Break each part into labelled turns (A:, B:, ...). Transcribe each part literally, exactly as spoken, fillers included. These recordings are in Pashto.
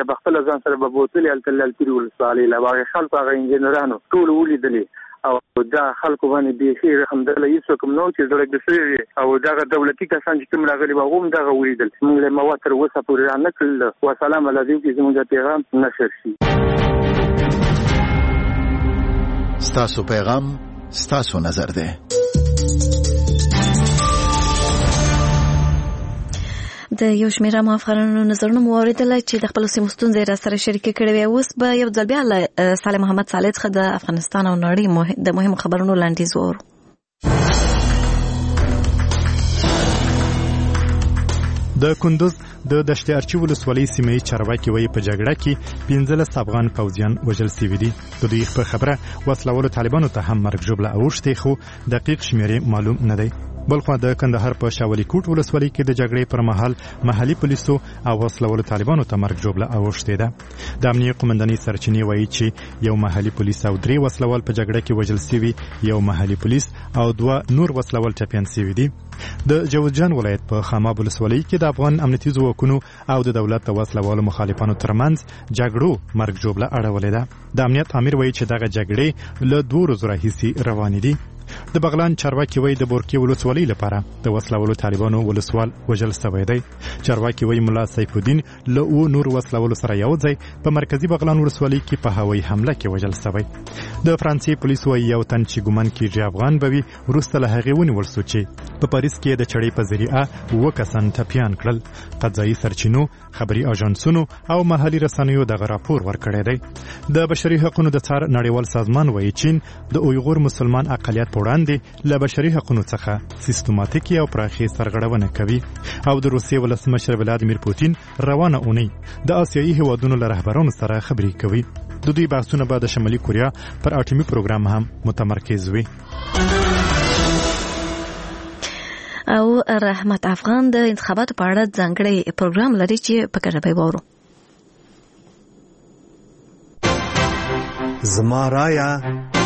A: بیا بخپل ځان سره به بوتل التل التل ولسوالۍ لا واغ خلک هغه انجنیرانو ټول ولیدلې او دا خلکو باندې به رحم الله هیڅ کوم نو چې زړه دسري او دا دولتي کسان چې کوم راغلي واغوم دا ولیدل موږ له مواتر وسه پورې نه کړل و سلام علیکم چې زموږ پیغام نشر شي.
B: ستاسو پیغام ستاسو نظر ده.
C: د یو شمېر افغانانو نظرونه مو اوریدل چې د خپل سیمو ستونزې را سره شریک کړي وي. اوس به یو ځل بیا له صالح محمد صالح څخه د افغانستان او نړۍ د مهمو خبرونو لاندیز وورو.
D: د کندوز د دشت ارچي ولسوالۍ سیمې چارواکي وایي په جګړه کې پنځلس افغان پوځیان وژل شوي دي. د دوی په خبره وسلوالو طالبانو ته هم مرګ ژوبله اوښتې خو دقیق شمېرې معلوم نه دی. بلخوا د کندهار په شاولي کوټ ولسوالۍ کې د جګړې پر مهال محلي پولیسو او وسلوالو طالبانو ته مرګ ژوبله اوښتې ده. د امنیه قومندانۍ سرچینې وایي چې یو محلي پولیس او درې وسلوال په جګړه کې وژل شوي، یو محلي پولیس او دوه نور وسلوال ټپیان شوي دي. د جوزجان ولایت په خاماب ولسوالۍ کې د افغان امنیتي ځواکونو او د دولت د وسلوالو مخالفانو ترمنځ جګړو مرګ ژوبله اړولې ده. د امنیت امیر وایي چې دغه جګړې له دوه ورځو راهیسې روانې دي. د بغلان چارواکي وایي د بورکي ولسوالۍ لپاره د وسلوالو طالبانو ولسوال وژل شوی دی. چارواکي وایي ملا سیف الدین له او نور وسلوالو سره یو ځای په مرکزی بغلان ولسوالۍ کې په هوایي حمله کې وژل شوی. د فرانسې پولیسو وایي یو تن چې ګومان کیږي افغان به وي وروسته له هغې ونیول شو چې په پاریس کې د چړې په ذریعه اووه کسان ټپیان کړل. قضایي سرچینو، خبري اژانسونو او محلي رسنیو دغه راپور ورکړی دی. د بشري حقوقو د څار نړیوال سازمان وایي چین د اویغور مسلمان اقلیت په وړاندې له بشري حقوقو څخه سیستماتیکي او پراخي سرغړونه کوي. او د روسیې ولسمشر ولادیمیر پوتین روانه اونۍ د آسیایي هیوادونو له رهبرانو سره خبرې کوي. د دوی بحثونه به د شمالي کوریا پر اټومي پروګرام هم متمرکز وي.
C: او رحمت افغان د انتخاباتو په اړه ځانګړی پروګرام لري چې په کړه به وورو.
E: زما رایا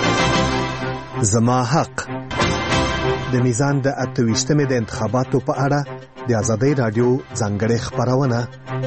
E: زما حق د میزان د اتويشتمې د انتخاباتو په اړه د آزادۍ رادیو ځانګړې خبرونه.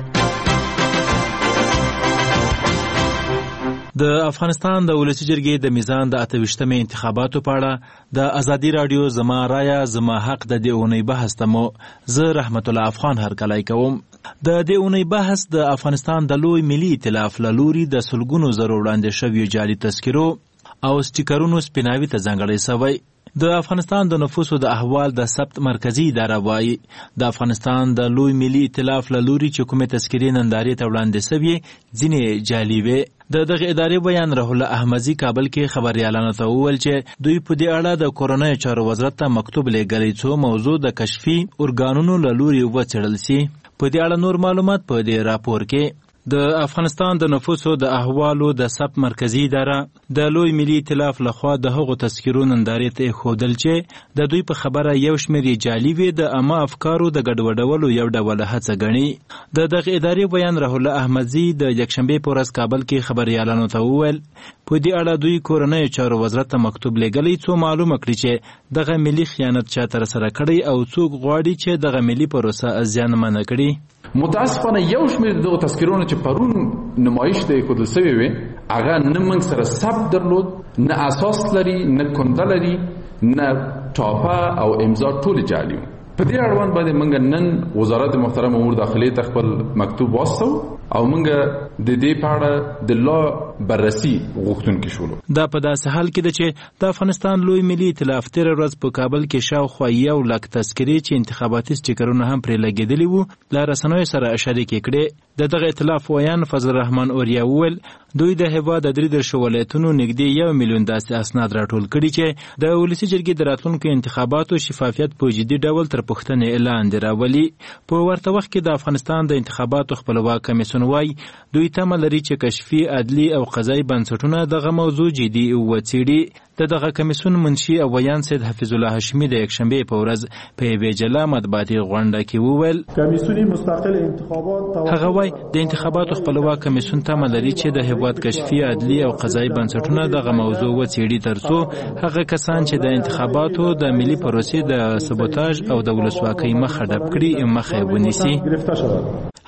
F: د افغانستان د ولسی جرګې د میزان د اتويشتمې انتخاباتو په اړه د آزادۍ رادیو زما رایا زما حق د دې اونۍ بحث تمو زه رحمت الله افغان هرکلای کوم. د دې اونۍ بحث د افغانستان د لوی ملي ائتلاف لوري د سلګونو زرو وړاندې شویو جعلي تذکرو او سټیکرونو سپیناوي ته ځانګړی شوی. د افغانستان د نفوسو د احوال د ثبت مرکزی اداره وایي د افغانستان د لوی ملي ائتلاف لوري چې کومه تذکرې نندارې ته وړاندې شوی ځینې جعلي وي. د دغه ادارې بیان رحول احمدی کابل کې خبريالانو ته وویل چې دوی په دې اړه د کورونای چارو وزارت ته مکتوب لېږلی څو موضوع د کشفي ارګانونو لوري وڅېړل شي. په دې اړه نور معلومات په دې راپور کې. د افغانستان د نفوسو د احوالو د ثبت مرکزی اداره د لوی ملي ائتلاف لخوا د هغو تذکرو نندارې ته ښودل چې د دوی په خبره یو شمېر جعلي وي د عامه افکارو د ګډوډولو یو ډول هڅه ګڼي. د دغه ادارې بیان رحول احمدی د یکشنبې په ورځ کابل کې خبريالانو ته وویل په دې اړه دوی کورنۍ چارو وزارت ته مکتوب لېږلی څو معلومه کړي چې دغه ملي خیانت چا ترسره کړی او څوک غواړي چې دغه ملي پروسه زیانمنه کړي.
G: متاسفانه یو شمېر دغه تذکرونه چې پرون نمایش ته ایښودل شوي وي هغه نه موږ سره ثبت درلود، نه اساس لري، نه کنده لري، نه ټاپه او امضا ټول جعلي وو. په دې اړوند باندې موږ نن وزارت محترم امور داخلي ته خپل مکتوب واستو او موږ د دې په اړه د لا بررسي غوښتونکي شولو.
F: دا په داسې حال کې ده چې د افغانستان لوی ملي ائتلاف تېره ورځ په کابل کې شاوخوا یو لک تذکرې چې انتخاباتي سټیکرونه هم پرې لګېدلي وو له رسنیو سره شریکې کړې. د دغه ائتلاف ویان فضل الرحمن اوریا وویل دوی د هېواد د درې دېرشو ولایتونو نږدې یو میلیون داسې اسناد راټول کړي چې د ولسي جرګې د راتلونکو انتخاباتو شفافیت په جدي ډول تر پوښتنې لاندې راولي. په ورته وخت کې د افغانستان د انتخاباتو خپلواک کمیسیون وایي دوی تمه لري چې کشفي، عدلي او قضایي بنسټونه دغه موضوع جدي وڅېړي. د دغه کمیسیون منشي او ویان سید حفیظ الله هاشمي د یکشنبې په ورځ په یوې جلا مطبوعاتي غونډه کې وویل
H: کمیسیون مستقل انتخابات
F: هغه وایي د انتخاباتو خپلواک کمیسیون تمه لري چې د هېواد کشفي، عدلي او قضایي بنسټونه دغه موضوع وڅېړي ترڅو هغه کسان چې د انتخاباتو د ملي پروسې د سبوتاژ او د ولسواکۍ مخه ډپ کړي مخه ونیسي.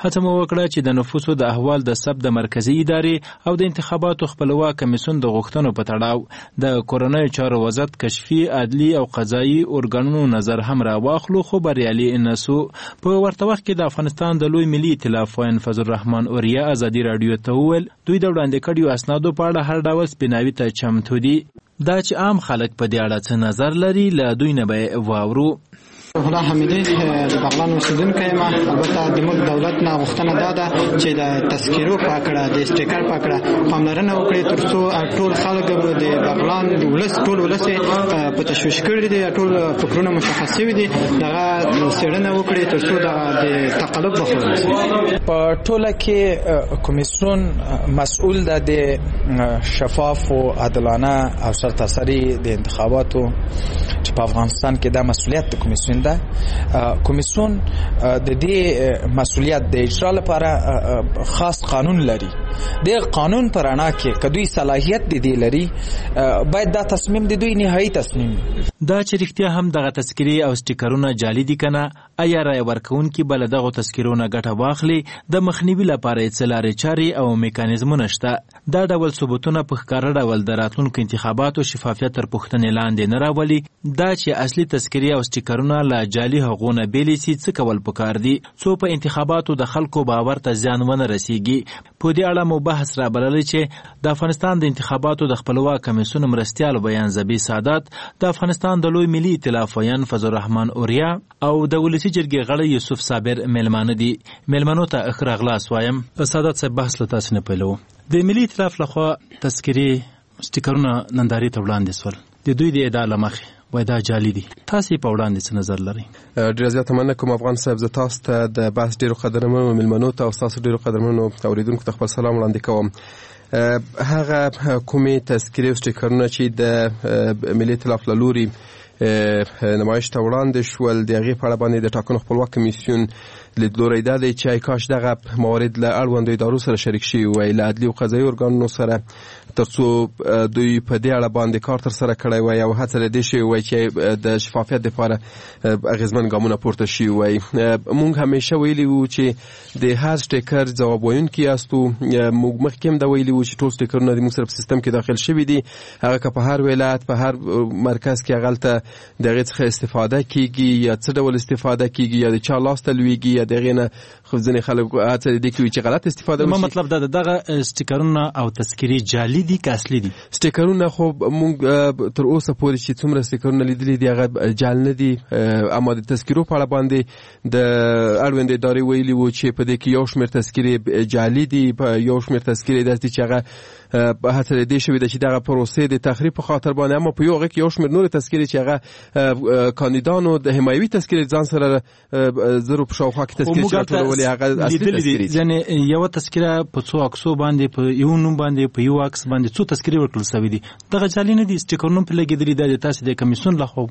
F: هڅه مو وکړه چې د نفوسو د احوال د ثبت د مرکزی ادارې او د انتخاباتو خپلواک کمیسیون د غوښتنو په تړاو د کورنۍ چارو وزارت کشفي عدلي او قضایي ارګانونو نظر هم راواخلو، خو بریالي نسو. په ورته وخت کې د افغانستان د لوی ملي ائتلاف وین فضل الرحمن اوریا ازادي رادیو ته وویل دوی د وړاندې کړیو اسنادو په اړه هر ډول سپیناوي ته چمتو دي. دا چې عام خلک په دې اړه څه نظر لري له دوی نه به واورو.
I: الله حمیدی د بغلان اوسیدونکی یم. البته د موږ دولت نه غوښتنه دا ده چې د تذکیرو په کړه د سټیکر په کړه پاملرنه وکړي ترڅو ټول خلک د بغلان د ولس ټول ولس په تشویش کړي دي، ټول فکرونه مشخص شوي دي، دغه څېړنه وکړي ترڅو د تقلب مخه
J: په ټوله کې کمیسیون مسؤل ده د شفاف او عادلانه او سرتاسري د انتخاباتو چې په افغانستان کې دا مسؤلیت د کمیسیون ده. کمیسیون د دې مسؤلیت د اجرا لپاره خاص قانون لري. د قانون پر اړه کې کدوې صلاحیت دي لري باید دا تصمیم د دوی نهایی تصمیم
F: دا چې رښتیا هم دغه تذکری او سټیکرونه جعلي دي کنه، ایا رای ورکوونکي بل دغه تذکرونه ګټه واخلي، د مخنیوي لپاره څه لارې چارې او میکانیزمونه شته. دا ډول ثبوتونه په ښکاره ډول د راتلونکو انتخاباتو شفافیت تر پوښتنې لاندې نه راولي. دا چې اصلي تذکری او سټیکرونه له جعلي هغونه بیلې سي څه کول پکار دي څو په انتخاباتو د خلکو باور ته زیان ونه رسیږي. په دې اړه مو بحث را بللی چې د افغانستان د انتخاباتو د خپلواک کمیسیون مرستیال بیان زبی سادات، د افغانستان د لوی ملي ائتلاف وین فضل الرحمن اوریا او د ولسی جرګې غړی یوسف صابر میلمانه دي. میلمنو ته اخر اغلاس وایم. په سادات صاحب بحث له تاسو نه پیلو. د ملي ائتلاف لخوا تذکری سټیکرونه ننداري ته وړاندې سول، د دوی د ادعا لمخې وای دا جعلي دي. تاسو په وړاندې څه نظر لرئ؟
K: ډېر زیات مننه کوم افغان صاحب. زه تاسو ته د بحث ډېرو قدرمنو میلمنو ته او تاسو ډېرو قدرمنو اوریدونکو ته خپل سلام وړاندې کوم. هغه کومې تذکرې او سټیکرونه چې د ملي ائتلاف له لوري نمایش ته وړاندې شول، د هغې په اړه باندې د ټاکنو خپلواک کمیسیون لیدلوری دا دی چې کاش دغه موارد له اړوندو ادارو سره شریک شوي وای، له عدلي او قضایي ارګانونو سره، ترڅو دوی په دې اړه باندې کار ترسره کړی وای او هڅه له دې شوې وای چې د شفافیت دپاره اغېزمن ګامونه پورته شوي وای. موږ همیشه ویلي وو چې د هر سټیکر ځواب ویونکي یاستو. موږ مخکې هم دا ویلي وو چې ټول سټیکرونه زموږ سره په سیستم کې داخل شوي دي، هغه که په هر ولایت په هر مرکز کې هغلته د هغې څخه استفاده کیږي یا څه ډول استفاده کیږي یا د چا لاس ته لویږي یا د هغې نه خو ځینې خلک هڅه دې کوي چې غلط استفاده وشي.
F: مطلب دا دغه سټیکرونه او تذکرې جعلي دي که اصلي دي؟
K: سټیکرونه خو موږ تر اوسه پورې چې څومره سټیکرونه لیدلي دي هغه جعل نه دي، اما د تذکرو په اړه باندې د اړوندې ادارې ویلي وو چې په دې کې یو شمېر تذکرې جعلي دي، په یو شمېر تذکرې داسې دي چې هغه هڅه دې شوې ده چې دغه پروسې د تخریب په خاطر باندې، اما په یو هغه کې یو شمېر نورې تذکرې چې هغه کاندیدانو د حمایوي تذکرې ځان سره زرو په شاوخوا کې تذکرې چې راټولولې هغه اصلي تذکرې دي.
F: یعنې یوه تذکره په څو عکسو باندې، په یو نوم باندې، په یو عکس باندې څو تذکرې ورکړل شوي دي، دغه جعلي نه دي. سټیکرونه پرې لګېدلي دا د تاسې د کمیسیون لخوا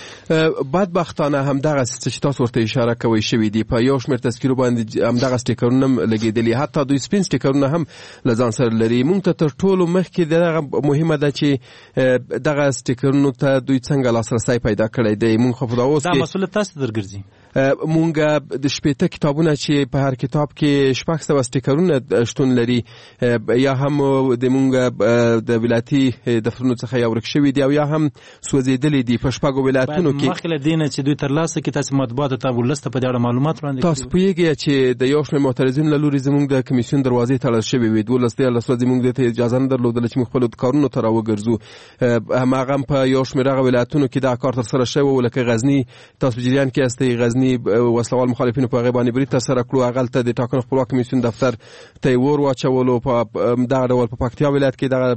K: بدبختانه همدغه چې تاسو ورته اشاره کوئ شوي دي، په یو شمېر تذکرو باندې همدغه سټیکرونه هم لګېدلي، حتی دوی سپین سټیکرونه هم له ځان سره لري. موږ ته تر ټولو مخکې دغه مهمه ده چې دغه سټیکرونو ته دوی څنګه لاسرسی پیدا کړی دی. موږ خو په دا اوس کې
F: دا مسؤلیت تاسو ته درګرځي.
K: مونږ د شپېته کتابونه چې په هر کتاب کې شپږ سوه سټیکرونه شتون لري، یا هم د مونږ د ولایتي دفترونو څخه یا ورک شوي دي او یا هم سوځېدلي دي په شپږو ولایتونو کې.
F: مخکې له دې نه چې دوی ترلاسه کړي، تاسو مطبوعاتو ته ولس ته په دې اړه معلومات وړاندې کړي.
K: تاسو پوهېږئ چې د یو شمېر معترضینو له لوري زموږ د کمیسیون دروازې تړل شوې وې. دولس دیارلس ورځې موږ دې ته اجازه نه درلودله چې موږ خپلو کارونو ته راوګرځو. هماغه هم په یو شمېر هغه ولایتونو کې دا کار ترسره شوی و، لکه غزني، تاسو په جریان کې یاستئ، غزني وسلوال مخالفینو په هغې باندې برید ترسره کړو، هغلته د ټاکنو خپلواک کمیسیون دفتر ته یې اور واچولو. په دغه ډول په پکتیا ولایت کې دغه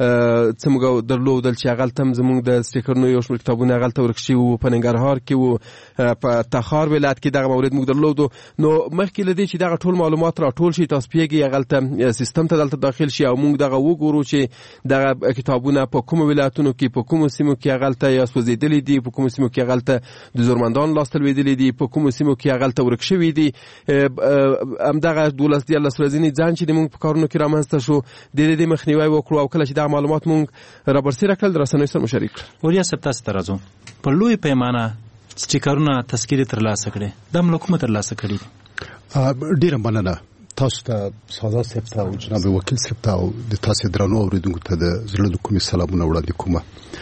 K: څه موږ درلودل چې هغلته هم زموږ د سټیکرونو یو شمېر کتابونه هغلته ورک شوي وو، په ننګرهار کې وو، په تخار ولایت کې دغه مورد موږ درلودو. نو مخکې له دې چې دغه ټول معلومات راټول شي، تاسو پوهېږئ هغلته سیستم ته دلته داخل شي او موږ دغه وګورو چې دغه کتابونه په کومو ولایتونو کې، په کومو سیمو کې هغلته یا سوځېدلي دي، په کومو سیمو کې هغلته د زورمندانو لاسته لوېدلي دي، په کومو سیمو کې هغلته ورک شوي دي. همدغه دولس دیارلس ورځني ځان چې د موږ په کارونو کې رامنځته شو، د دې مخنیوی وکړو او کله چې دغه معلومات موږ رابرسېره کړل د رسنیو سره مو شریک کړل.
F: وریا صاحب تاسو ته راځو. په لوی پیمانه سټیکرونه تذکرې ترلاسه کړې، دا هم له کومه ترلاسه کړي؟
L: ډیره مننه تاسو ته ساده صاحب ته او جناب وکیل صاحب ته او د تاسو درنو اوریدونکو ته د زړه له کومې سلامونه وړاندې کوم.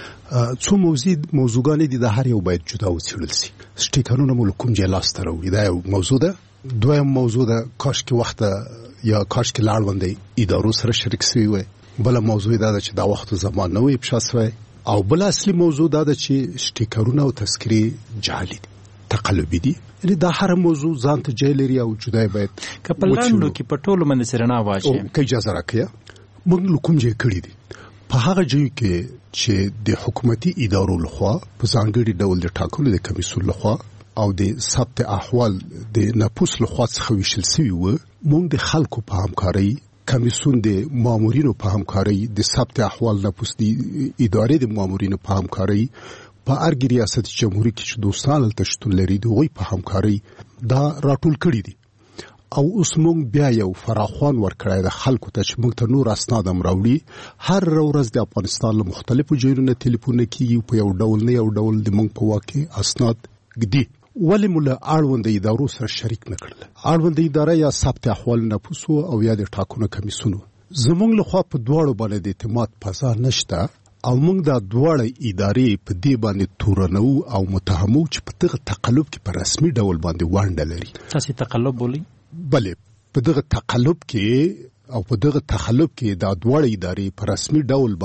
L: څو موضوع موضوعګانې دي د هر یو باید جدا وڅېړل شي. سټیکرونه مو کوم ځای لاسته راوړي دا یو موضوع ده. دویم موضوع ده کاش کې وخت یا کاش کې لاړوندې ادارو سره شریک شوي وي. بل موضوع دا ده چې دا وخت زمان نه وي پښه شوی. او بل اصلي موضوع دا ده چې سټیکرونه او تذکرې جعلي دي تقلبي دي. یعنی دا هر موضوع ځان ته ځای لري او جدا باید
F: کپلانو کې په ټولو باندې سرنا واچي.
L: که اجازه راکړئ موږ له کوم ځای کړی دي په هغه ځای کې چې د حکومتي ادارو لخوا په ځانګړي ډول د ټاکلو د کمیسیون لخوا او د ثبت احوال د نفوس لخوا څخه ویشل شوي وو. موږ د خلکو په همکارۍ کمیسیون د مامورینو په همکارۍ د ثبت احوال نفوس د ادارې د مامورینو په همکارۍ په ارګ ریاست جمهوریت کې چې دوستان هلته شتون لري د هغوی په همکارۍ دا راټول کړي دي. او اوس موږ بیا یو فراخوان ورکړی د خلکو ته چې موږ ته نور اسناد هم راوړي. هر ورځ د افغانستان له مختلفو ځایونو نه تلیفونونه کېږي په یو ډول نه یو ډول د موږ په واک کې اسناد ږدي. ولې مو له اړونده ادارو سره شریک نه کړل؟ اړونده اداره یا ثبت احوال نفوسو او یا د ټاکنو کمیسیونو زموږ لخوا په دواړو باندې د اعتماد فضا نشته او موږ دا دواړه ادارې په دې باندې تورنو او متهمو چې په دغه تقلب کې په رسمي ډول باندې ونډه لري.
F: تاسو تقلب بولئ؟
L: بله په دغه تقلب کې او په دغه تخلب کې دا دواړه ادارې په رسمي ډول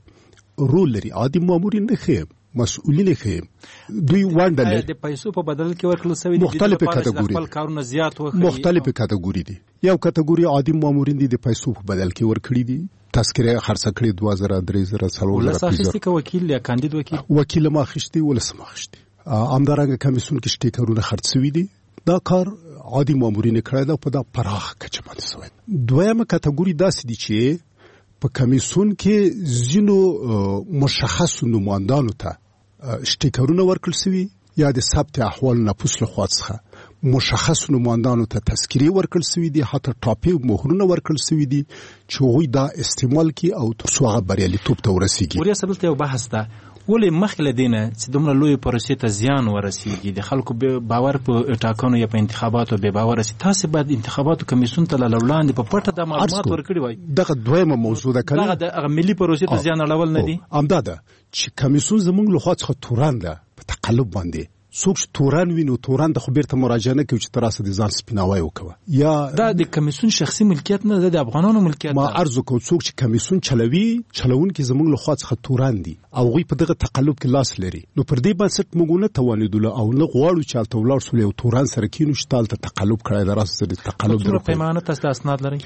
L: باندې رول لري. عادي مامورین نه خیم مسؤلین خیم دوی ونډه لري.
F: د پیسو په بدل کې ورکړل شوی دي
L: مختلفه کټګوري
F: خپل کارونه زیات وکړي.
L: مختلفه کټګوري دي. یو کټګوري عادي مامورین دي د پیسو په بدل کې ورکړي دي. تذکره خرڅ کړي دوه زره درې زره څلور زره
F: پیسې. ولسمه کې وکیل یا کاندید وکیل
L: وکیل ما خشتي ولسمه خشتي امدارنګ کمیسیون کې سټیکرونه خرڅ شوي دي. دا کار عادي مامورین کړی دا په دا پراخ کچه باندې شوی. دویمه کټګوري داسې دي چې په کمیسیون کې ځینو مشخص نمائندانو ته سټیکرونه ورکړل شوي یا د ثبت احوال نفوس لخوا څخه مشخص نمائندانو ته تذکرې ورکړل شوي دي. حتی ټاپې مهرونه ورکړل شوي دي چې هغوی دا استعمال کړي او تر څو هغه بریالیتوب ته ورسیږي.
F: وریا صاحب ته یو بحث ده ولې مخکې له دې نه چې دومره لویې پروسې ته زیان ورسیږي د خلکو باور په ټاکنو یا په انتخاباتو بې باوره سي. تاسې باید انتخاباتو کمیسیون ته له وړاندې په پټه دا معلومات ورکړي وای.
L: دغه دویمه موضوع ده
F: دغه د ملي پروسې ته زیان اړول نه دي.
L: همدا ده چې کمیسیون زموږ لخوا څخه تورن ده په تقلب باندې. څوک چې تورن ویني تورن د خو بیرته مراجعه نه کوي چې تراسه د ځان سپیناوی وکوه. یا
F: دا د کمیسیون شخصي ملکیت نه ده د افغانانو ملکیت.
L: ما عرض وکړ څوک چې کمیسیون چلوي چلونکي زموږ لخوا څخه تورن دي او هغوی په دغه تقلب کې لاس لري. نو پر دې بنسټ موږ نه توانېدلو او نه غواړو چې هلته ولاړ شو یو تورن سره کینو چې هلته تقلب کړی د راسه د تقلب
F: څومره پیمانه تاسو اسناد لرئ؟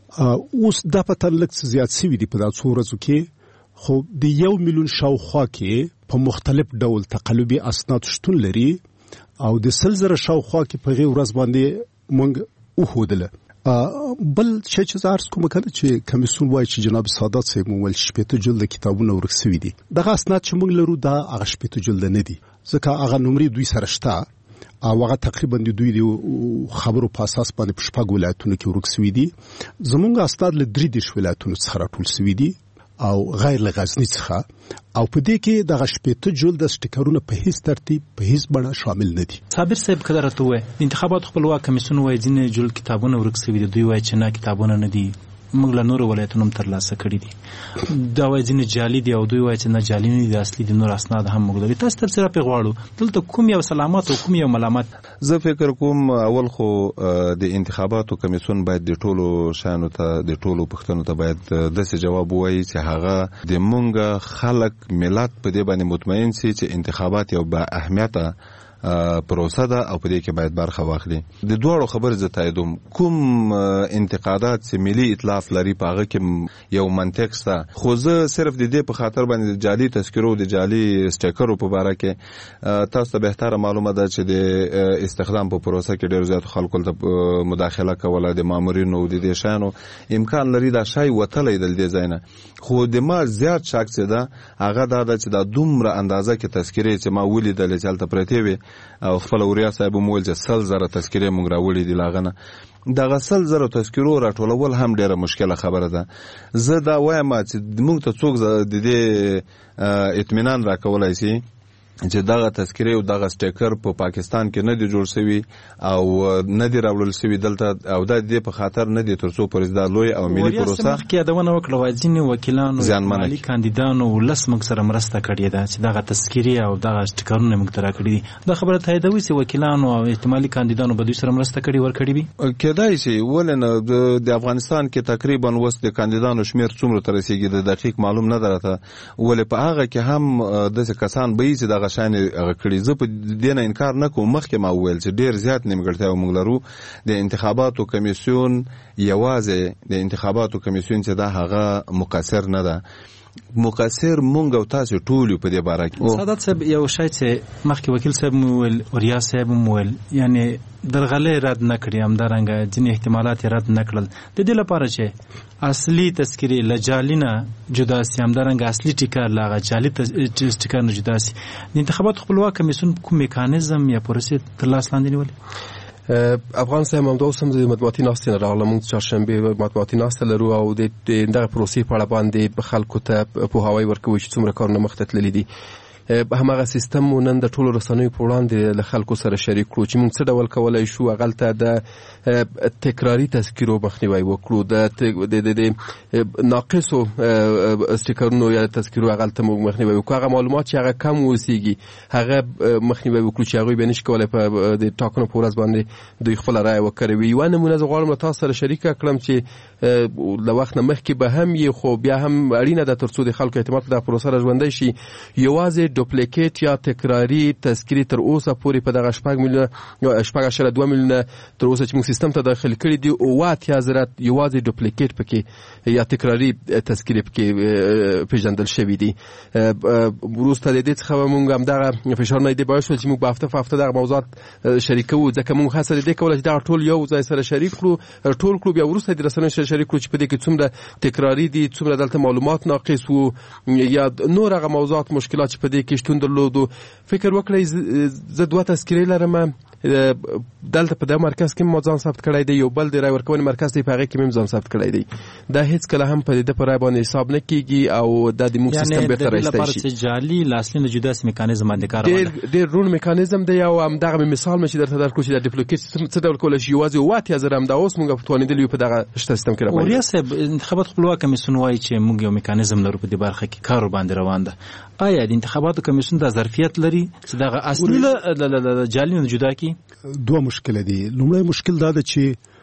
L: اوس دا په تر لږ څه زیات شوي دي په دا څو ورځو کې. خو د یو میلیون شاوخوا کې په مختلف ډول تقلبي اسناد شتون لري او د سل زره شاوخوا کې په غي ورځ باندې مونږ وښودله. بل شي چې عرض کوم کړه چې کمیسیون وایي چې جناب سادات صاحب مول شپږ جلد کتابونه ورک شوي دي. دغه اسناد چې مونږ لرو دا هغه شپږ جلد نه دي ځکه هغه نمرې دوی سره شته او هغه تقریبا د دوی د خبرو په اساس باندې په شپږ ولایتونو کې ورک شوي دي. زمونږ اسناد له درې دیرش ولایتونو څخه راټول شوي دي او غیر له غزنی څخه او په دې کې دغه شپږ جلد سټیکرونه په هیڅ ترتیب په هیڅ بڼه شامل نه دي.
F: صابر صاحب کله راته وای انتخابات خپلواک کمیسیون وای ځینې جلد کتابونه ورک شوي دي. دوی وای چې نه کتابونه نه دي موږ له نورو ولایتونو هم ترلاسه کړي دي. دا وای ځینې جعلي دي او دوی وای چې نه جعلي نه دي اصلي دي. نور اسناد هم موږ لري. تاسو تفسیر په غواړو دلته کوم یو سلامات او کوم یو ملامت؟
M: زه فکر کوم اول خو د انتخاباتو کمیسیون باید د ټولو شانو ته د ټولو پښتنو ته باید داسې جواب وایي چې هغه د مونږ خلک ملت په دې باندې مطمئن سي چې انتخابات یو با اهمیته پروسه ده او په دې کې باید برخه واخلي. د دوړو خبر زه تاییدوم کوم انتقادات چې ملي ائتلاف لري په هغه کې یو منطق شته. خو زه صرف د دې په خاطر باندې د جعلي تذکرو د جعلي سټیکرو په باره کې تاسو ته بهتره معلومه ده چې د استخدام په پروسه کې ډېر زیات خلکو ته مداخله کوله د مامورینو د دې شانو امکان لري دا شای وتلی د دې ځای نه. خو د ما زیات شک څه ده هغه دا ده چې دا دومره اندازه کې تذکرې چې ما ولیدلې چې هلته پرتې وي او خپل وریا صاحب مول چې سل زره تذکرې مونږ راوړي دي لاغنه دغه سل زره تذکرو راټولول هم ډیره مشکله خبره ده. زه دا وایم چې مونږ ته څوک د دې اطمینان راکولای شي چې دغه تذکره او دغه سټیکر په پاکستان کې نه دی جوړ شوی او نه دی راوړل شوی دلته او د دې په خاطر نه دی ترڅو پرېزدا لوی او ملي پروسه
F: کې یادونه وکړه وایي وکیلانو مالي کاندیدانو ولس موږ سره مرسته کړې ده چې دغه تذکره او دغه سټیکرونه موږ ترا کړی دا خبره تاییدوي چې وکیلانو او احتمالي کاندیدانو به دوی سره مرسته کړي ور کړی وي
M: کېدای شي ولنه د افغانستان کې تقریبا وس د کاندیدانو شمیر څومره تر رسیدي د دقیق معلوم نه درته ولې په هغه کې هم د کسان به چې دغه شان هغه کړي زه په دې نه انکار نه کوم مخکې ما وویل چې ډیر زیات نیمګړتیا موږ لرو د انتخاباتو کمیسیون یوازې د انتخاباتو کمیسیون چې دا هغه مقصر نه ده مقصر مونږ او تاسو ټول په دې باره کې
F: سعادت صاحب یو شای چې مخکې وکیل صاحب مویل او ریاض صاحب مویل یعنی درغلې رد نه کړی هم درنګ ځینې احتمالات رد نه کړل د دې لپاره چې اصلي تذکری لجالینا جدا سي هم درنګ اصلي ټیکر لاغه جالي ټیکر نه جدا سي د انتخابات خپلواک کمیسیون کوم میکانیزم یا پروسه تر لاس لاندې نیولې
K: افغان سره هم دوه سم د مطبوعاتي ناستې راغله موږ چهارشنبه مطبوعاتي ناستې لرو او د دغه پروسې په اړه باندې خلکو ته پوهاوی ورکوي چې څومره کارونه مخته تللي دي همغه سیستم نن د ټولو رسنیو په وړاندې له خلکو سره شریک کړو چې موږ څه ډول کولای شو هغلته د تکراري تذکیرو مخنیوی وکړو د د ناقصو سټیکرونو یا تذکیرو هغلته موږ مخنیوی وکړو هغه معلومات چې هغه کم اوسېږي هغه مخنیوی وکړو چې هغوی به نشي کولی په د ټاکنو په ورځ باندې دوی خپله رایه وکروي یوه نمونه زه غواړم له تاسو سره شریکه کړم چې له وخت نه مخکې به هم یې خو بیا هم اړینه ده تر څو د خلکو اعتماد په دغه پروسه را ژوندی شي یوازې دوپلیکیټ یا تکراری تذکری تر اوسه پورې په دغه شپږ میلیونه شپږ اعشاریه دوه میلیونه تر اوسه چې موږ سیستم ته داخل کړي دي اووه اتیا زره یوازې دوپلیکیټ پکې یا تکراری تذکری پکې پیژندل شوي دي وروسته د دې څخه موږ همدغه فشار نه دی باعث شول چې موږ په هفته په هفته دغه موضوعات شریکوو ځکه موږ هڅه د دې کوله چې دغه ټول یو ځای سره شریک کړو ټول کړو بیا وروسته د رسنیو سره شریک کړو چې په دې کې څومره تکراری دي څومره دلته معلومات ناقص وو یا نور هغه موضوعات مشکلات چې په دې کې شتون درلودو فکر وکړئ زه دوه تذکرې لرم دلته په دغه مرکز کې مو ځان ثبت کړی دی یو بل د رای ورکونې مرکز دی په هغې کې مې ځان ثبت کړی دی دا هیڅ کله هم په دې په رای باندې حساب نه کېږي او دا د موږ سیستم بېرته رایستی شي
F: یعنې د دې لپاره چې جعلي لاصلي نه جدا سي میکانیزم باندې کار
K: ډېر ډېر روڼ میکانیزم دی او همدغه مې مثال مې چې درته درکړو چې د ډپلیکیټ څه ډول کولی شي یوازې اووه اتیا زره همدا اوس موږ توانېدلي یو په دغه شته سیستم کې راباندې
F: وریا صاحب انتخابات خپلواک کمیسیون وایي چې موږ یو میکانیزم لرو په دې برخه کې کار باندې روان ده آیا د انتخاباتو کمیسیون دا ظرفیت لري چې دغه اصلي له جعلي نه جدا کړي
L: دوه مشکل دي لومړی مشکل دا ده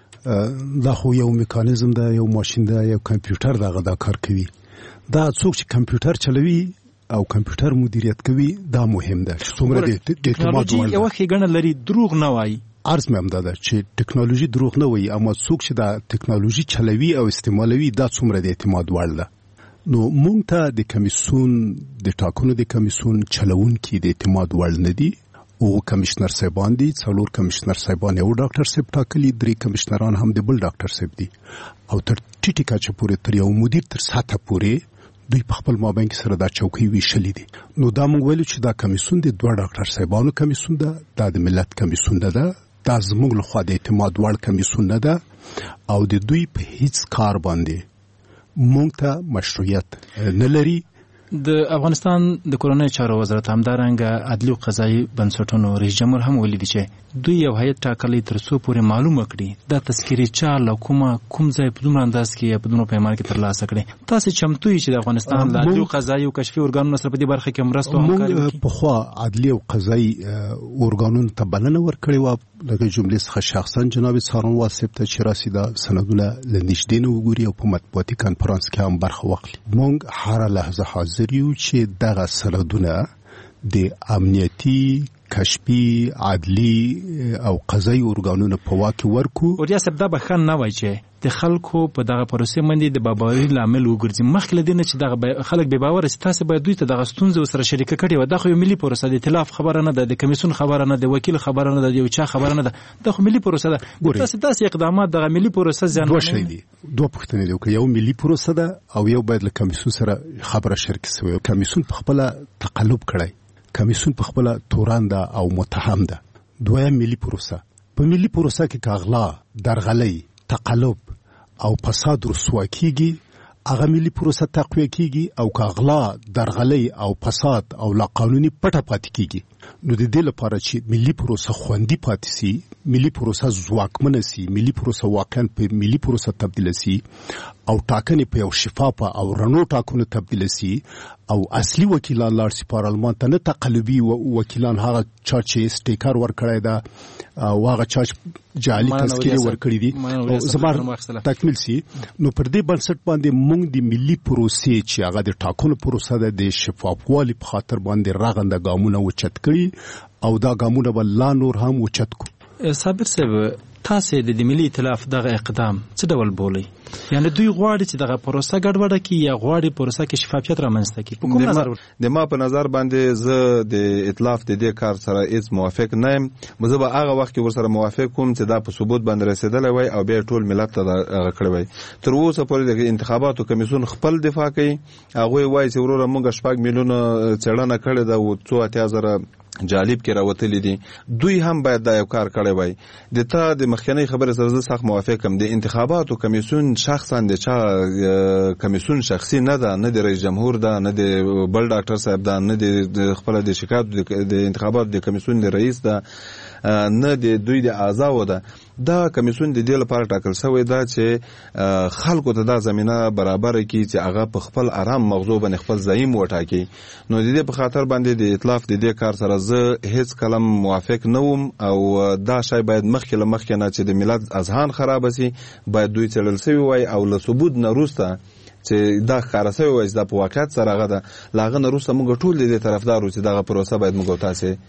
L: چې دا خو یو میکانیزم ده یو ماشین ده یو کمپیوټر دغه دا کار کوي دا څوک چې کمپیوټر چلوي او کمپیوټر مدیریت کوي دا مهم ده چې څومره د اعتماد وړ
F: یو ښېګڼه لري دروغ نه وایي
L: عرض مې هم دا ده چې ټکنالوژي دروغ نه وایي اما څوک چې دا ټکنالوژي چلوي او استعمالوي دا څومره د اعتماد وړ ده نو مونږ ته د کمیسیون د ټاکنو د کمیسیون چلوونکي د اعتماد وړ نه دي او کمشنر صاحبان دي څلور کمشنر صاحبان یو ډاکټر صاحب ټاکلي درې کمشنران هم د بل ډاکټر صاحب دي او تر ټیټی کچه پورې تر یو مدیر تر سطح پورې دوی په خپل مابین کې سره دا چوکۍ ویشلې دي نو دا موږ ویلو چې دا کمیسیون د دوه ډاکټر صاحبانو کمیسیون ده دا د ملت کمیسیون ده دا زموږ لخوا د اعتماد وړ کمیسیون نه ده او د دوی په هیڅ کار باندې مونږ ته مشروعیت نه لري
F: د افغانستان د کورنۍ چارو وزارت همدارنګه عدلي او قضایي بنسټونو رئیس جمهور هم ویلي دي چې دوی یو هیئت ټاکلی تر څو پورې معلومه کړي دا تذکرې چا له کومه کوم ځای په دومره انداز کې یا په دومره پیمانه کې ترلاسه کړي تاسو چمتو یې چې د افغانستان د عدلي او قضایي او کشفي ارګانونو سره په دې برخه کې مرسته او همکاري وکړي
L: پخوا عدلي او قضایي ارګانونو ته بلنه ورکړې وه لکه جملې څخه شخصا جناب څارنوال صاحب ته چې راسي دا سندونه له نږدې نه وګوري او په مطبوعاتي کنفرانس کې هم برخه واخلي موږ هره لحظه حاضر یو چې دغه سندونه د امنیتي کشفي عدلي او قضایي ارګانونو په واک کې ورکو
F: وریا صاحب دا بخښن نه وای چې د خلکو په دغه پروسې باندې د باوري لامل وګرځي مخکې له دې نه چې دغه خلک بې باوره سي تاسو باید دوی ته دغه ستونزې ورسره شریکه کړې وه دا خو یو ملي پروسه د ائتلاف خبره نه ده د کمیسیون خبره نه ده وکیل خبره نه ده د یو چا خبره نه ده دا خو ملي پروسه ده تاسو داسې اقدامات دغه ملي پروسه زیانمنوي
L: دوه شی دي دوه پوښتنې دي یو ملي پروسه ده او یو باید له کمیسیون سره خبره شریکه سوی کمیسیون په خپله تقلب کړی کمیسیون په خپله توران ده او متهم ده دویم ملي پروسه په ملي پروسه کې که اغلا درغلۍ تقلب او فساد رسوا کیږي هغه ملي پروسه تقویه کیږي او که غلا درغلي او فساد او لا قانوني پټه پاتې کیږي نو د دې لپاره چې ملي پروسه خوندي پاتې سي ملي پروسه ځواکمنه سي ملي پروسه واقعا په ملي پروسه تبدیل سي او ټاکنې په یو شفافه او رڼو ټاکنو تبدیل سي او اصلي وکیلان لاړ سي پارلمان ته نه تقلبي وکیلان هغه چا چې سټیکر ورکړی دا او هغه چا جعلي تذکیره ورکړي دي زمار تکمیل سي نو پر دې بنسټ باندې موږ د ملي پروسې چې هغه د ټاکنو پروسه ده د شفافوالي په خاطر باندې راغنده ګامونه وچت کړي او دا ګامونه بل لا نور هم وچت کو.
F: صابر صاحب تاسو د ملي ائتلاف دغه اقدام څه ډول بولئ؟ یعنی دوی غواړي چې دغه پروسه ګډوډه کړي یا غواړي پروسه کې شفافیت رامنځته کړي؟ په کوم نظر
M: د ما په نظر باندې زه د ائتلاف د دې کار سره هیڅ موافق نه یم. زه به هغه وخت کې ورسره موافق کوم چې دا په ثبوت باندې رسیدلی وای او بیا ټول ملت ته هغه کړی وای. تر اوسه پورې د انتخاباتو کمیسیون خپل دفاع کوي. هغوی وایي چې وروره موږ شپږ میلیونه څېړنه کړې ده او څو اتیا زره جالب کې راوتلي دي. دوی هم باید دا یو کار کړی وای. د تا د مخکنی خبره سره زه سخت موافق یم. د انتخاباتو کمیسیون شخصا د چا کمیسیون شخصي نه ده، نه د رئیس جمهور ده، نه د بل ډاکټر صاحب ده، نه د خپل د شکایت د انتخاباتو د کمیسیون د رئیس ده، نه د دوی د اعضاو ده. دا کمیسیون د دې لپاره ټاکل شوی ده چې خلکو ته دا زمینه برابر کړي چې هغه په خپل آرام مغزو باندې خپل زعیم وټاکي. نو د دې په خاطر باندې د ائتلاف د دې کار سره زه هیڅ کلم موافق نه وم او دا شی باید مخکې له مخکې نه چې د ملت اذهان خراب شي باید دوی څېړل شوي وای او له ثبوت نه وروسته چې دا ښکاره شوی وای چې دا په واقعیت سره هغه ده، له هغه نه وروسته موږ ټول د دې طرفدار وو چې دغه پروسه باید موږ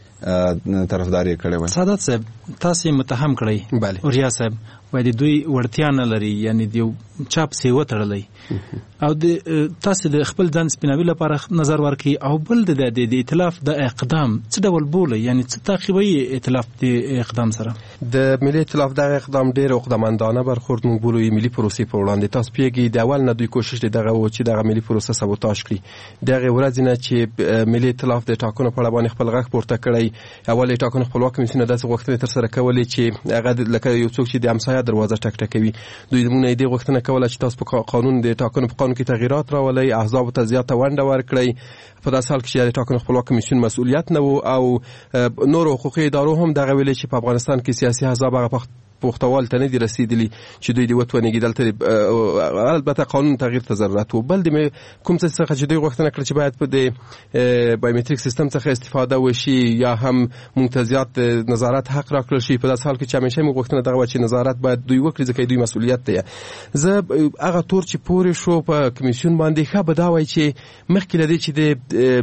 M: تاسې طرفدار یې کړی وای.
F: سعادت صاحب تاسې متهم کړئ.
K: بله.
F: اوریا صاحب وایي دوی وړتیا نه لري، یعنی د یو چاپ سې وتړلی او د تاسې د خپل ځان سپیناوي لپاره نظر ورکړي او بل د د ائتلاف د اقدام څه ډول بولئ؟ یعنی څه تعقیبوي ائتلاف د اقدام سره؟
K: د ملي ائتلاف دغه اقدام ډېر عقدمندانه برخورد موږ بولو ملي پروسې په وړاندې. تاسو پوهېږئ د اول نه دوی کوشش دی دغه و چې دغه ملي پروسه سبوتاژ کړي. دغه ورځې نه چې ملي ائتلاف د ټاکنو په اړه باندې خپل غږ پورته کړی، اول یې ټاکنو خپلواک کمیسیون داسې غوښتنې ترسره کولې چې هغه لکه یو څوک چې د همسایه دروازه ټک ټکوي. دوی موږ نه دې غوښتنه کوله چې تاسو په قانون د ټاکنو په قانون کې تغییرات راولئ، احزابو ته زیاته ونډه ورکړئ. په داسې حال کې چې د ټاکنو خپلواک کمیسیون مسؤلیت نه و او نور حقوقي ادارو هم دغه ویلي چې په افغانستان کې سیاسي احزاب هغه پختوال ته نه دي رسیدلی چې دوی د وتونیږي. دلته البته قانون تغییر ته ضرورت و. بل د کوم څه څخه چې دوی غوښتنه کړې چې باید په د بایومټریک سیستم څخه استفاده وشي یا هم ممتازات نظارت حق راکړل شي. په داسې حال کې چې همیشه موږ غوښتنه دغه چې نظارت باید دوی وکړي ځکه دوی مسؤلیت دی. زه هغه تور چې پورې شو په کمیسیون باندې ښه به دا وایي چې مخکې له دې چې د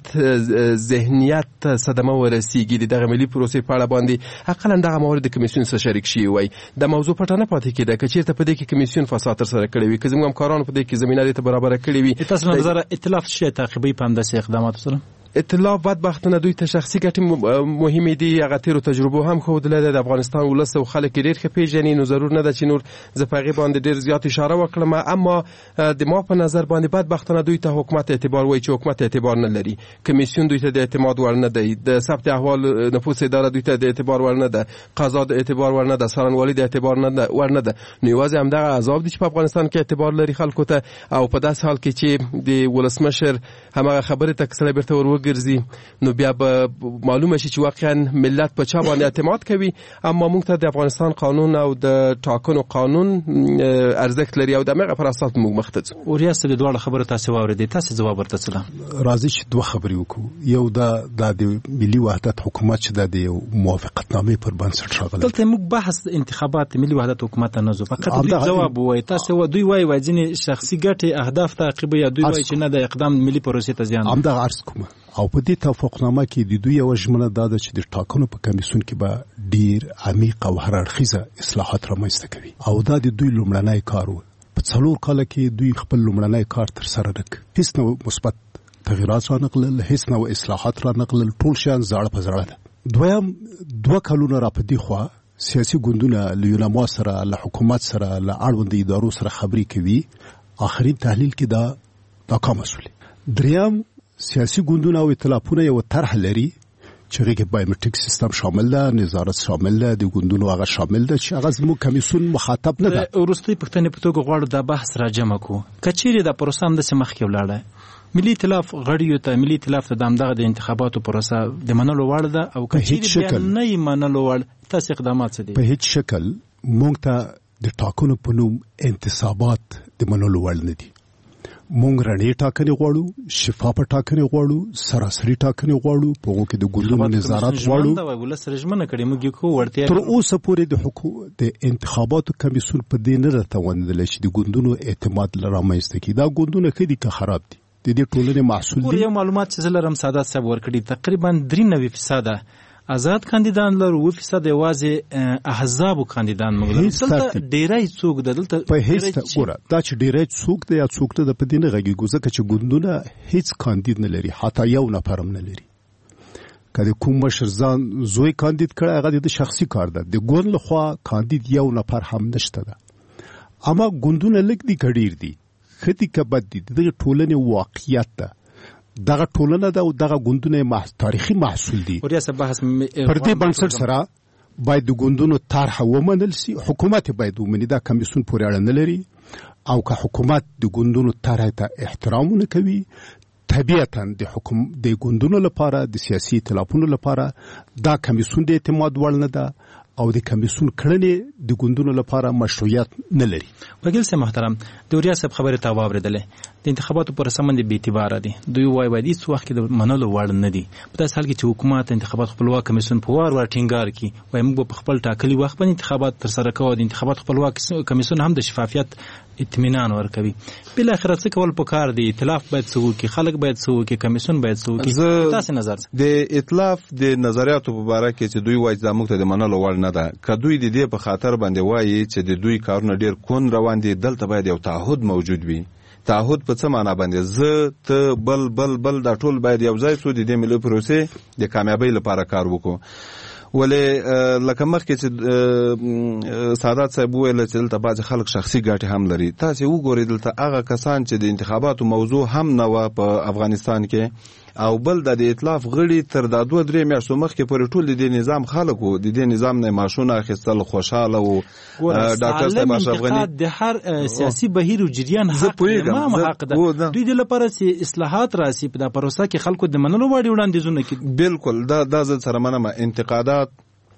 K: ملت ذهنیت صدمه ورسیږي د دغه ملي پروسې په اړه باندې اقلا دغه موارد د کمیسیون سره شریک شي وای. د موضوع پټه نه پاتې کېده که چېرته په دې کې کمیسیون فساد ترسره کړی وي، که زموږ همکارانو په دې کې زمینه دې ته برابره کړې وي.
F: تاسو نظر ائتلاف شي تعقیبي په همداسې اقداماتو سره؟
K: ائتلاف بدبختانه دوی ته شخصي ګټې مهمې دي. هغه تیرو تجربو هم ښودله ده د افغانستان ولس او خلک ډېر ښه پېژني، نو ضرور نه ده چې نور زه په هغې باندې ډېر زیات اشاره وکړم. اما د ما په نظر باندې بدبختانه دوی ته حکومت اعتبار وایي چې حکومت اعتبار نه لري. کمیسیون دوی ته د اعتماد وړ نه دی، د ثبت احوال نفوس اداره دوی ته د اعتبار وړ نه ده، قضا د اعتبار وړ نه ده، څارنوالي د اعتبار وړ نه ده. نو یوازې همدغه احزاب دي چې په افغانستان کې اعتبار لري خلکو ته. او په داسې حال کې چې د ولسمشر همغه خبرې ته که سړی بیرته ور وګرځي نو بیا به معلومه شي چې واقعا ملت په چا باندې اعتماد کوي. اما موږ ته د افغانستان قانون او د ټاکنو قانون ارزښت لري او د هغه پر اساس موږ مخ ته ځو.
F: اوریا صاحب د دواړو خبرو تاسو واورېدې، تاسو ځواب ورته څه ده؟
L: راځي چې دوه خبرې وکړو. یو دا د ملي وحدت حکومت چې د یو موافقتنامې پر بنسټ راغلی.
F: دلته موږ بحث انتخابات ملي وحدت حکومت نه ځو، فقط دوی ځواب وایي. تاسو دوی وایي وایي ځینې شخصي ګټې اهداف تعقیبوي یا دوی وایي چې نه د اقدام ملي پروسې ته زیان.
L: همدغه عرض کوم. او په دې توافقنامه کې د دوی یو ژمنه دا ده چې د ټاکنو په کمیسیون کې به ډیر عمیق او هر اړخیزه اصلاحات رامنځته کوي او دا د دوی لومړنی کار و. په څلور کاله کې دوی خپل لومړنی کار ترسره نه کړ. هیڅ نوع مثبت تغییرات را نقلل، هیڅ نوع اصلاحات را نقلل، ټول شیان زاړه په زاړه ده. دویم دوه کلونه را په دې خوا سیاسي ګوندونه له یونما سره له حکومت سره له اړوندو ادارو سره خبرې کوي. آخرین تحلیل کې دا ناکام شول. دریم سیاسي ګوندونه او ائتلافونه یو طرح لري چې هغه کې بایومټریک سیستم شامل ده، نظارت شامل ده، د ګوندونو هغه شامل ده چې هغه زموږ کمیسیون مخاطب نه ده.
F: وروستۍ پوښتنې په توګه غواړو دا بحث راجمع کړو. کچېرې دا پروسه همداسې مخکې ولاړه، ملي ائتلاف غړیو ته ملي ائتلاف ته د همدغه د انتخاباتو پروسه د منلو وړ ده او کچېرې بیا نه یې منلو وړ، تاسې اقدامات څه دي؟
L: په هیڅ شکل موږ ته د ټاکنو په نوم انتصابات د منلو وړ نه دي. مونږ رڼې ټاکنې غواړو، شفافه ټاکنې غواړو، سراسري ټاکنې غواړو، په هغو کې د ګوندونو نظارت غواړو. تر اوسه پورې د حکومت د انتخاباتو کمیسیون په دې نه راتوانېدلی چې د ګوندونو اعتماد رامنځته کړي. دا ګوندونه ښه دي که خراب دي، د دې ټولنې محصول دي.
F: یو معلومات چې زه لرم سادات صاحب ورکړي، تقریبا درې نوي فیصده آزاد کاندیدان لرو، اووه فیصده یوازې احزابو کاندیدان موږ لرو. دلته ډیری څوک ده؟ دلته
L: په هیڅ ګوره دا چې ډیری څوک ده یا څوک ده په دې نه غږېږو، ځکه چې ګوندونه هیڅ کاندید نه لري، حتی یو نفر هم نه لري. که د کوم مشر ځان زوی کاندید کړی هغه د شخصي کار ده، د ګوند لخوا کاندید یو نفر هم نشته ده. اما ګوندونه لږ دي که ډېر دي، ښه دي که بد دي، د دغې ټولنې واقعیت ده. دغه ټولنه ده او دغه ګوندونه محص... تاریخي محصول دي.
F: پر
L: دې بنسټ سره باید د ګوندونو طرحه ومنل سي، حکومت باید ومني. دا کمیسیون پورې اړه نه لري، او که حکومت د ګوندونو طرحه ته احترام ونه کوي، طبیعتا د حکوم د ګوندونو لپاره د سیاسي ائتلافونو لپاره دا کمیسیون د اعتماد وړ نه ده او د کمیسیون کړنې د ګوندونو لپاره مشروعیت نه لري.
F: وکیل صاحب محترم، د وریا صاحب خبرې تا واورېدلې، د انتخاباتو پروسه باندې بې اعتباره دي، دوی وایي باید هېڅ وخت کې د منلو وړ نه دي. په داسې حال کې چې حکومت انتخابات خپلواک کمیسیون په وار وار ټینګار کړي، وایي موږ به په خپل ټاکلي وخت باندې انتخابات ترسره کوو. د انتخابات خپلواک کمیسیون هم د شفافیت اطمینان ورکوي. بالاخره څه کول پکار دي؟ ائتلاف باید څه وکړي، خلک باید څه وکړي، کمیسیون باید څه وکړي؟ تاسې نظر
M: د ائتلاف د نظریاتو په باره کې چې دوی وایي دا موږ ته د منلو وړ نه ده، که دوی د دې په خاطر باندې وایي چې د دوی کارونه ډېر کون روان دي، دلته باید یو تعهد موجود وي. تعهد په څه معنا باندې؟ زه ته بل بل بل دا ټول باید یو ځای سو د دې ملي پروسې د کامیابۍ لپاره کار وکړو. ولې لکه مخکې چې سادات صاحب وویل چې دلته بعضې خلک شخصي ګټې هم لري. تاسې وګورئ دلته هغه کسان چې د انتخاباتو موضوع هم نه وه په افغانستان کې، او بل د ائتلاف غړي تر دا دوه درې میاشتو مخکې پورې ټول د دې نظام خلک وو، د دې نظام نه معاشونه اخیستل، خوشحاله وو. ډاکټر صاحب اشرف غني
F: د هر سیاسي بهیر او جریان حق امام حق ده، دوی د لپاره چې اصلاحات راسي په دا پروسه کې خلکو د منلو وړ وړاندیزونه کوي.
M: بالکل دا دا زه سره منم. انتقادات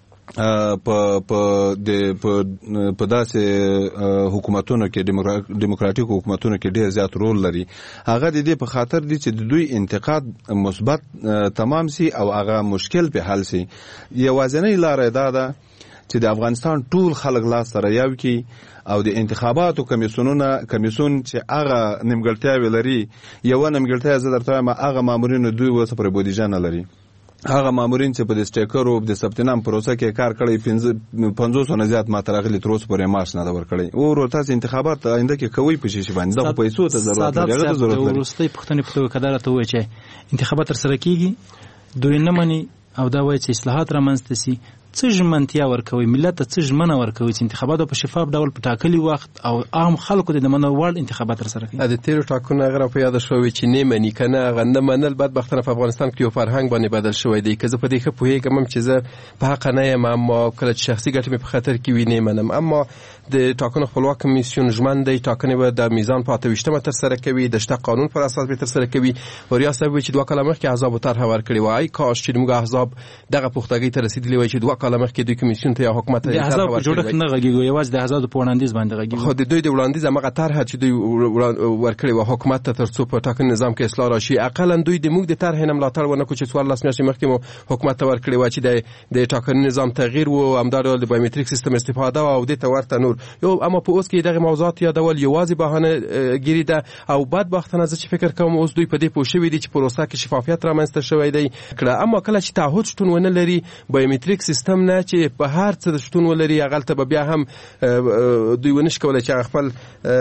M: په په د په داسې حکومتونو کې، دیموکراتیک حکومتونو کې ډېر زیات رول لري. هغه د دې په خاطر دي چې د دوی انتقاد مثبت تمام سي او هغه مشکل په حل سي. یوازینۍ لاره دا ده چې د افغانستان ټول خلک لاس سره یو کړي او د انتخاباتو کمیسیونونه کمیسیون چې هغه نیمګړتیاوې لري، یوه نیمګړتیا زه درته وایم هغه مامورینو دوی اوس پرې بودیجه نه لري. هغه مامورین چې په د سټیکرو د ثبت نام پروسه کې کار کړی پنځوسو نه زیات ماته راغلي، تر اوسه پورې معاش نه ده ورکړی. او تاسې انتخابات آینده کې کوئ په شي باندې دغه پیسو ته ضرورت لري. هغه ته ضرورت لري.
F: وروستۍ پوښتنې په توګه که دا راته ووایي چې انتخابات ترسره کېږي، دوی نه مني او دا وایي چې اصلاحات رامنځته سي، څه ژمنتیا ورکوي ملت ته؟ څه ژمنه ورکوي چې انتخابات په شفاف ډول په ټاکلي وخت او عام خلکو د منلو وړ انتخابات ترسره کړي؟
K: د تیرو ټاکنو هغه په یاد شوی چې نه مني که نه هغه نه منل بدبختانه په افغانستان کې یو فرهنګ باندې بدل شوی دی. که زه په دې ښه پوهېږم چې زه په حقه نه یم، اما کله چې شخصي ګټې مې په خطر کې وي نه منم. اما د ټاکنو خپلواک کمیسیون ژمن دی ټاکنې به د میزان په اته ویشتمه ترسره کوي، د شته قانون پر اساس به ترسره کوي. وریا صاحب وایي چې دوه کاله مخکې احزابو طرحه ورکړې وه. ای کاش چې موږ احزاب دغه پختګۍ ته رسېدلي وای چې دوه کاله مخکې دوی کمیسیون ته یا حکومت ته
F: د احزاب په جوړښت نه غږیږو، یوازې د احزاب په وړاندیز باندې غږیږو.
K: خو د دوی د وړاندیز همغه طرحه چې دوی ورکړې وه حکومت ته تر څو په ټاکنې نظام کې اصلاح راشي، اقلا دوی د موږ د طرحې نه ملاتړ ونه کړو چې څوارلس میاشتې مخکې مو حکومت ته ورکړې وه چې د ټاکنې نظام تغییر و، همدا ډول د بایومټریک سیستم استفاده او دې ته ورته نور یو. اما په اوس کې دغه موضوعات یادول یوازې بهانه ګیري ده او بدبختانه زه چې فکر کوم اوس دوی په دې پوه شوي دي چې پروسه کې شفافیت رامنځته شوی دی کړه. اما کله چې تعهد شتون ونه لري، بایومټریک سیستم نه چې په هر څه شتون ولري، هغلته به بیا هم دوی ونشي کولی چې خپل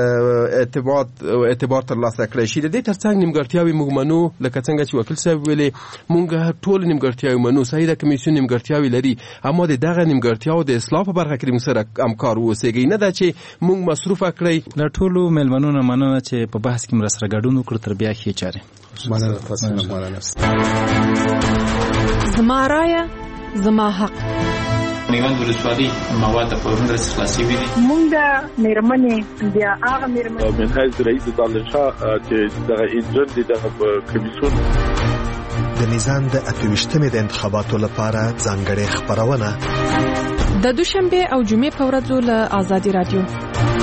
K: اعتبار اعتبار ترلاسه کړی شي. د دې ترڅنګ نیمګړتیاوې موږ منو، لکه څنګه چې وکیل صاحب ویلې موږ ټول نیمګړتیاوې منو. صحیح ده کمیسیون نیمګړتیاوې لري، اما د دغه نیمګړتیاو د اصلاح په برخه کې موږ سره همکار واوسېږئ، نه ده چې موږ مصروفه کړئ.
F: د ټولو میلمنو نه مننه چې په بحث کې مرسته ګډون وکړو. تر بیا ښې چارې.
L: مننه.
N: زما رایه زما حق.
O: میوند ولسوالي مواد په ورنډ خلاصي وي.
P: مونږ د میرمنې بیا هغه میرمنې
Q: من حیث رئیس دانشاه چې دغه انجن دي دغه کمیسیون
E: د میزان د اتويشتمې د انتخاباتو لپاره ځانګړې خبرونه
N: د دوشنبه او جمعې په ورځو له آزادي رادیو